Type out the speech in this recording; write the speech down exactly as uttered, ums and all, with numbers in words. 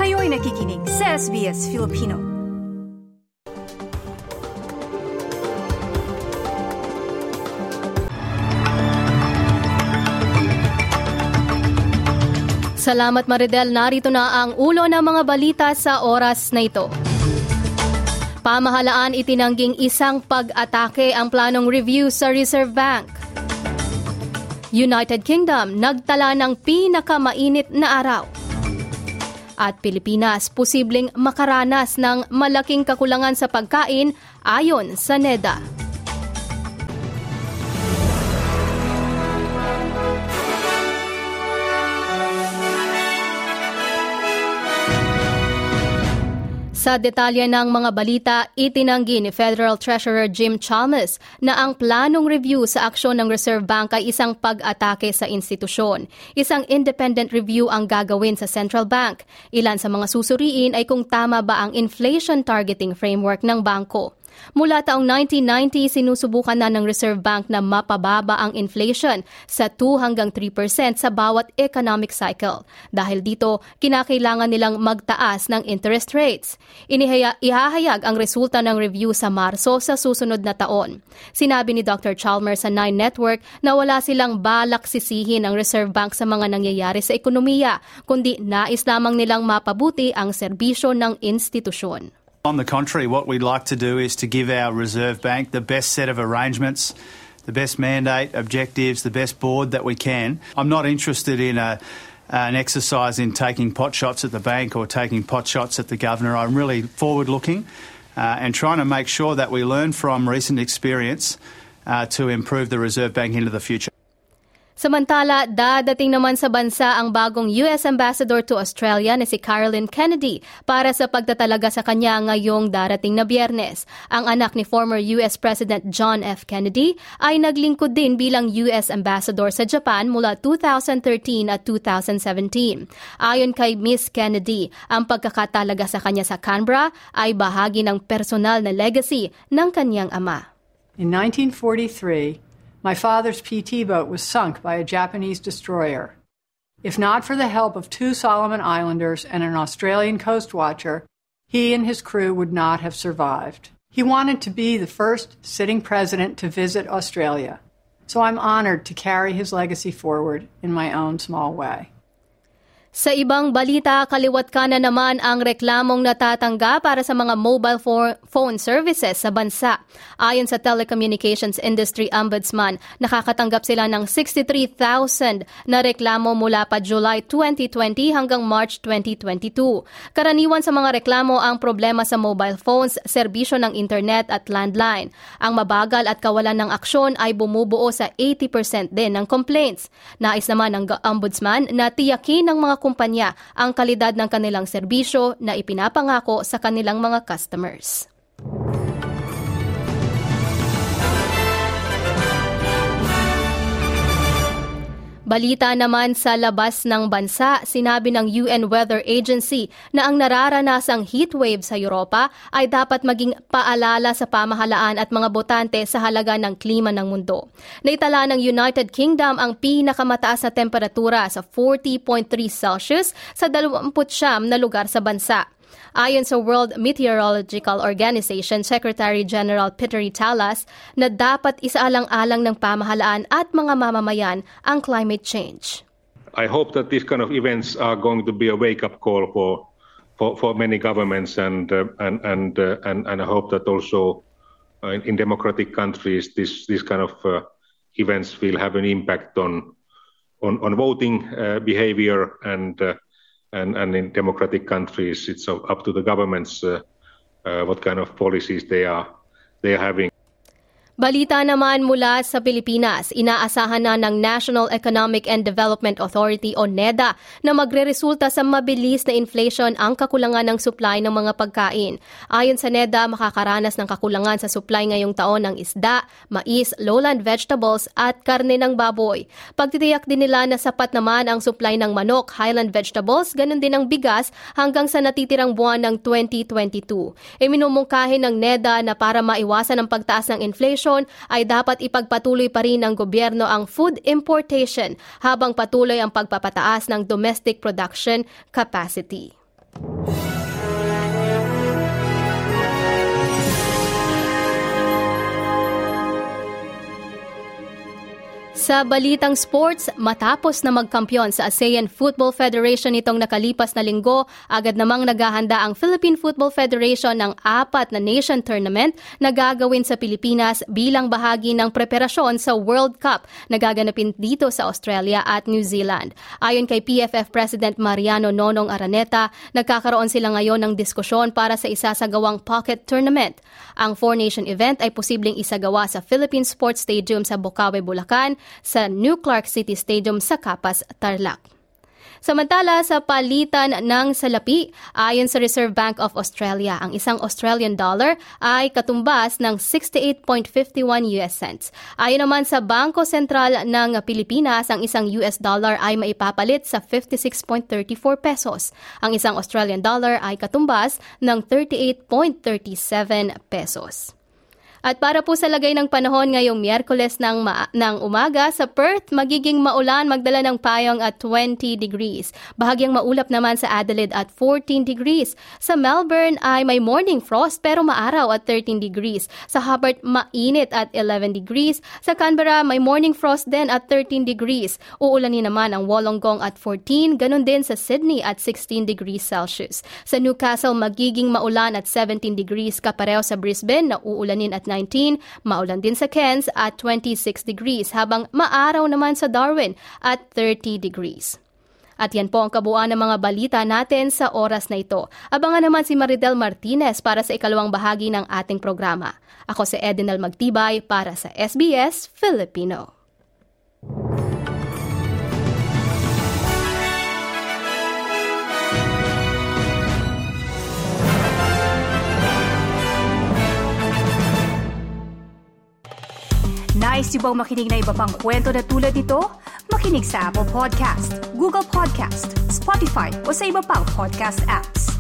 Kayo'y nakikinig sa S B S Filipino. Salamat Maridel, narito na ang ulo ng mga balita sa oras na ito. Pamahalaan itinangging isang pag-atake ang planong review sa Reserve Bank. United Kingdom nagtala ng pinakamainit na araw. At Pilipinas posibleng makaranas ng malaking kakulangan sa pagkain ayon sa NEDA. Sa detalye ng mga balita, itinanggi ni Federal Treasurer Jim Chalmers na ang planong review sa aksyon ng Reserve Bank ay isang pag-atake sa institusyon. Isang independent review ang gagawin sa Central Bank. Ilan sa mga susuriin ay kung tama ba ang inflation targeting framework ng bangko. Mula taong nineteen ninety, sinusubukan na ng Reserve Bank na mapababa ang inflation sa two hanggang three percent sa bawat economic cycle. Dahil dito, kinakailangan nilang magtaas ng interest rates. Inihaya, ihahayag ang resulta ng review sa Marso sa susunod na taon. Sinabi ni Doctor Chalmers sa Nine Network na wala silang balak sisihin ang Reserve Bank sa mga nangyayari sa ekonomiya, kundi nais lamang nilang mapabuti ang serbisyo ng institusyon. On the contrary, what we'd like to do is to give our Reserve Bank the best set of arrangements, the best mandate, objectives, the best board that we can. I'm not interested in a, an exercise in taking pot shots at the bank or taking pot shots at the governor. I'm really forward-looking uh, and trying to make sure that we learn from recent experience uh, to improve the Reserve Bank into the future. Samantala, dadating naman sa bansa ang bagong U S Ambassador to Australia na si Caroline Kennedy para sa pagtatalaga sa kanya ngayong darating na Biyernes. Ang anak ni former U S President John F. Kennedy ay naglingkod din bilang U S Ambassador sa Japan mula two thousand thirteen at two thousand seventeen. Ayon kay Miss Kennedy, ang pagkakatalaga sa kanya sa Canberra ay bahagi ng personal na legacy ng kanyang ama. In nineteen forty-three, my father's P T boat was sunk by a Japanese destroyer. If not for the help of two Solomon Islanders and an Australian coast watcher, he and his crew would not have survived. He wanted to be the first sitting president to visit Australia, so I'm honored to carry his legacy forward in my own small way. Sa ibang balita, kaliwat kanan naman ang reklamong natatangga para sa mga mobile phone services sa bansa. Ayon sa Telecommunications Industry Ombudsman, nakakatanggap sila ng sixty-three thousand na reklamo mula pa July twenty twenty hanggang March twenty twenty-two. Karaniwan sa mga reklamo ang problema sa mobile phones, serbisyo ng internet at landline. Ang mabagal at kawalan ng aksyon ay bumubuo sa eighty percent din ng complaints. Nais naman ng Ombudsman na tiyakin ng mga kumpanya ang kalidad ng kanilang serbisyo na ipinapangako sa kanilang mga customers. Balita naman sa labas ng bansa, sinabi ng U N Weather Agency na ang nararanasang heatwave sa Europa ay dapat maging paalala sa pamahalaan at mga botante sa halaga ng klima ng mundo. Naitala ng United Kingdom ang pinakamataas na temperatura sa forty point three Celsius sa twenty-nine na lugar sa bansa. Ayon sa World Meteorological Organization Secretary General Peter Talas na dapat isaalang-alang ng pamahalaan at mga mamamayan ang climate change. I hope that these kind of events are going to be a wake-up call for for, for many governments and uh, and and, uh, and and I hope that also uh, in, in democratic countries this this kind of uh, events will have an impact on on on voting uh, behavior and uh, And, and in democratic countries, it's up to the governments uh, uh, what kind of policies they are they are having. Balita naman mula sa Pilipinas, inaasahan na ng National Economic and Development Authority o NEDA na magreresulta sa mabilis na inflation ang kakulangan ng supply ng mga pagkain. Ayon sa NEDA, makakaranas ng kakulangan sa supply ngayong taon ng isda, mais, lowland vegetables at karne ng baboy. Pagtitiyak din nila na sapat naman ang supply ng manok, highland vegetables, ganun din ang bigas hanggang sa natitirang buwan ng twenty twenty-two. E minumungkahin ng NEDA na para maiwasan ang pagtaas ng inflation ay dapat ipagpatuloy pa rin ng gobyerno ang food importation habang patuloy ang pagpapataas ng domestic production capacity. Sa balitang sports, matapos na magkampiyon sa ASEAN Football Federation nitong nakalipas na linggo, agad namang naghahanda ang Philippine Football Federation ng apat na nation tournament na gagawin sa Pilipinas bilang bahagi ng preparasyon sa World Cup na gaganapin dito sa Australia at New Zealand. Ayon kay P F F President Mariano Nonong Araneta, nagkakaroon sila ngayon ng diskusyon para sa isasagawang pocket tournament. Ang four-nation event ay posibleng isagawa sa Philippine Sports Stadium sa Bocaue, Bulacan, sa New Clark City Stadium sa Capas, Tarlac. Samantala, sa palitan ng salapi, ayon sa Reserve Bank of Australia, ang isang Australian dollar ay katumbas ng sixty-eight point five one U S cents. Ayon naman sa Bangko Sentral ng Pilipinas, ang isang U S dollar ay maipapalit sa fifty-six point three four pesos. Ang isang Australian dollar ay katumbas ng thirty-eight point three seven pesos. At para po sa lagay ng panahon ngayong Miyerkules ng, ma- ng umaga, sa Perth, magiging maulan, magdala ng payong at twenty degrees. Bahagyang maulap naman sa Adelaide at fourteen degrees. Sa Melbourne ay may morning frost pero maaraw at thirteen degrees. Sa Hobart, mainit at eleven degrees. Sa Canberra, may morning frost din at thirteen degrees. Uulanin naman ang Wollongong at fourteen, ganun din sa Sydney at sixteen degrees Celsius. Sa Newcastle, magiging maulan at seventeen degrees, kapareho sa Brisbane na uulanin at nineteen, maulan din sa Cairns at twenty-six degrees, habang maaraw naman sa Darwin at thirty degrees. At yan po ang kabuuan ng mga balita natin sa oras na ito. Abangan naman si Maridel Martinez para sa ikalawang bahagi ng ating programa. Ako si Edinal Magtibay para sa S B S Filipino. Nice yung bang makinig na iba pang kwento na tulad ito? Makinig sa Apple Podcast, Google Podcast, Spotify o sa iba pang podcast apps.